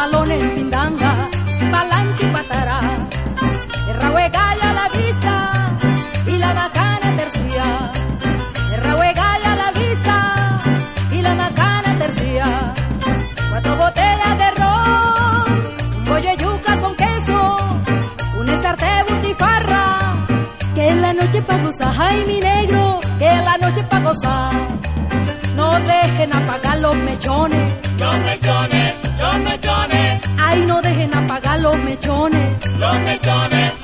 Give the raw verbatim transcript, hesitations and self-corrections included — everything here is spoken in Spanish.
salones pindanga, pa'lante y pa' atrás. El rahuegaya a la vista y la macana tercia. El rahuegaya a la vista y la macana tercia. Cuatro botellas de ron, un bollo de yuca con queso, un ensarte de butifarra. Que es la noche pa' gozar, ay mi negro, que es la noche pa' gozar. No dejen apagar los mechones, los mechones, los mechones. Ay, no dejen apagar los mechones, los mechones.